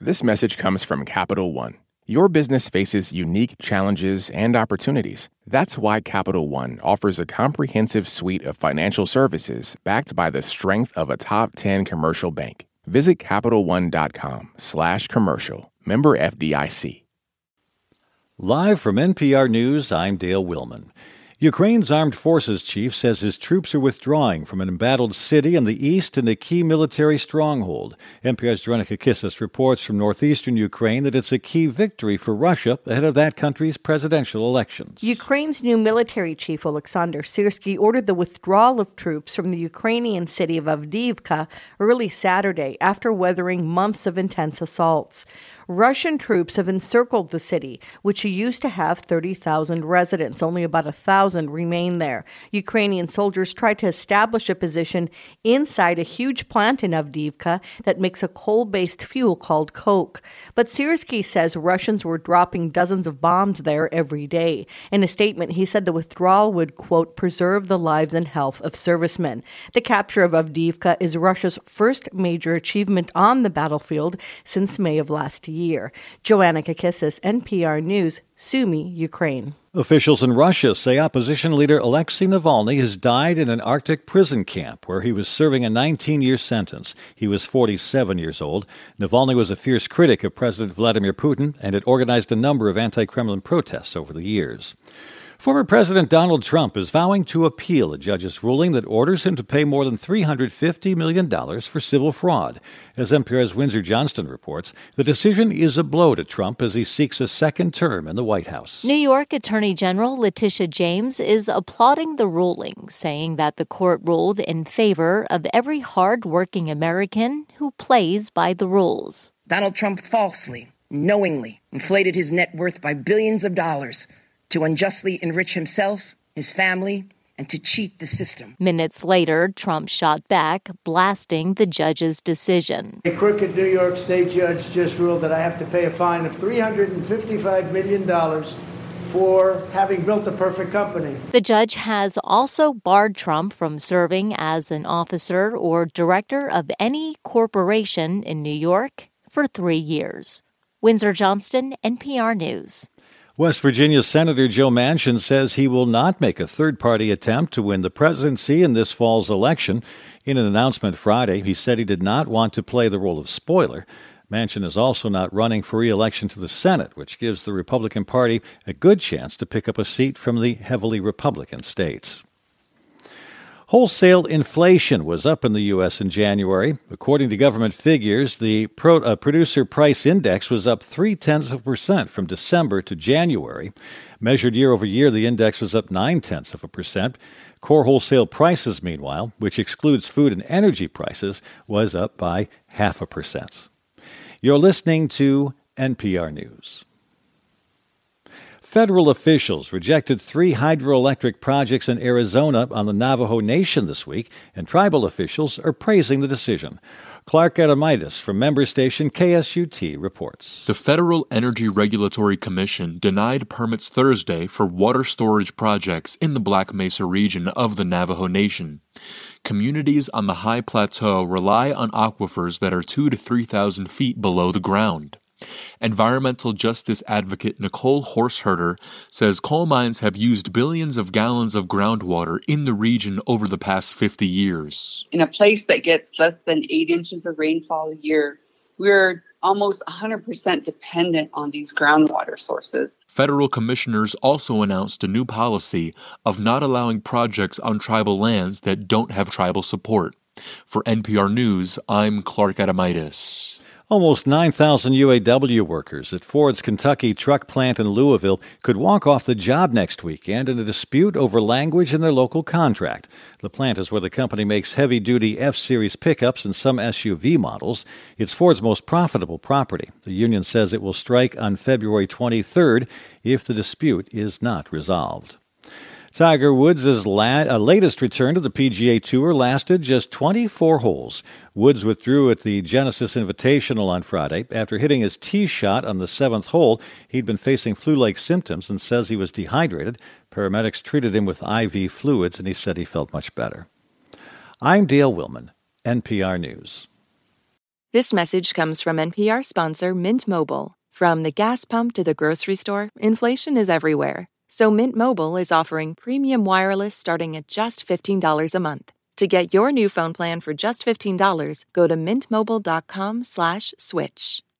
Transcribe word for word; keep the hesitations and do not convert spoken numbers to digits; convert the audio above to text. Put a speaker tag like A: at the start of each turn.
A: This message comes from Capital One. Your business faces unique challenges and opportunities. That's why Capital One offers a comprehensive suite of financial services backed by the strength of a top ten commercial bank. Visit CapitalOne.com slash commercial. Member F D I C.
B: Live from N P R News, I'm Dale Willman. Ukraine's armed forces chief says his troops are withdrawing from an embattled city in the east and a key military stronghold. N P R's Veronica Kissis reports from northeastern Ukraine that it's a key victory for Russia ahead of that country's presidential elections.
C: Ukraine's new military chief, Oleksandr Syrsky, ordered the withdrawal of troops from the Ukrainian city of Avdiivka early Saturday after weathering months of intense assaults. Russian troops have encircled the city, which used to have thirty thousand residents. Only about one thousand remain there. Ukrainian soldiers tried to establish a position inside a huge plant in Avdiivka that makes a coal-based fuel called coke. But Syrsky says Russians were dropping dozens of bombs there every day. In a statement, he said the withdrawal would, quote, preserve the lives and health of servicemen. The capture of Avdiivka is Russia's first major achievement on the battlefield since May of last year. year. Joanna Kakissis, N P R News, Sumy, Ukraine.
B: Officials in Russia say opposition leader Alexei Navalny has died in an Arctic prison camp where he was serving a nineteen-year sentence. He was forty-seven years old. Navalny was a fierce critic of President Vladimir Putin and had organized a number of anti-Kremlin protests over the years. Former President Donald Trump is vowing to appeal a judge's ruling that orders him to pay more than three hundred fifty million dollars for civil fraud. As N P R's Windsor Johnston reports, the decision is a blow to Trump as he seeks a second term in the White House.
D: New York Attorney General Letitia James is applauding the ruling, saying that the court ruled in favor of every hard-working American who plays by the rules.
E: Donald Trump falsely, knowingly inflated his net worth by billions of dollars to unjustly enrich himself, his family, and to cheat the system.
D: Minutes later, Trump shot back, blasting the judge's decision.
F: A crooked New York State judge just ruled that I have to pay a fine of three hundred fifty-five million dollars for having built a perfect company.
D: The judge has also barred Trump from serving as an officer or director of any corporation in New York for three years. Windsor Johnston, N P R News.
B: West Virginia Senator Joe Manchin says he will not make a third-party attempt to win the presidency in this fall's election. In an announcement Friday, he said he did not want to play the role of spoiler. Manchin is also not running for re-election to the Senate, which gives the Republican Party a good chance to pick up a seat from the heavily Republican states. Wholesale inflation was up in the U S in January. According to government figures, the pro, uh, producer price index was up three-tenths of a percent from December to January. Measured year over year, the index was up nine-tenths of a percent. Core wholesale prices, meanwhile, which excludes food and energy prices, was up by half a percent. You're listening to N P R News. Federal officials rejected three hydroelectric projects in Arizona on the Navajo Nation this week, and tribal officials are praising the decision. Clark Adamitis from member station K S U T reports.
G: The Federal Energy Regulatory Commission denied permits Thursday for water storage projects in the Black Mesa region of the Navajo Nation. Communities on the high plateau rely on aquifers that are two to three thousand feet below the ground. Environmental justice advocate Nicole Horseherder says coal mines have used billions of gallons of groundwater in the region over the past fifty years.
H: In a place that gets less than eight inches of rainfall a year, we're almost one hundred percent dependent on these groundwater sources.
G: Federal commissioners also announced a new policy of not allowing projects on tribal lands that don't have tribal support. For N P R News, I'm Clark Adamitis.
B: Almost nine thousand U A W workers at Ford's Kentucky truck plant in Louisville could walk off the job next weekend in a dispute over language in their local contract. The plant is where the company makes heavy-duty F-Series pickups and some S U V models. It's Ford's most profitable property. The union says it will strike on February twenty-third if the dispute is not resolved. Tiger Woods' la- uh, latest return to the P G A Tour lasted just twenty-four holes. Woods withdrew at the Genesis Invitational on Friday. After hitting his tee shot on the seventh hole, he'd been facing flu-like symptoms and says he was dehydrated. Paramedics treated him with I V fluids, and he said he felt much better. I'm Dale Willman, N P R News.
I: This message comes from N P R sponsor Mint Mobile. From the gas pump to the grocery store, inflation is everywhere. So Mint Mobile is offering premium wireless starting at just fifteen dollars a month. To get your new phone plan for just fifteen dollars, go to mintmobile.com slash switch.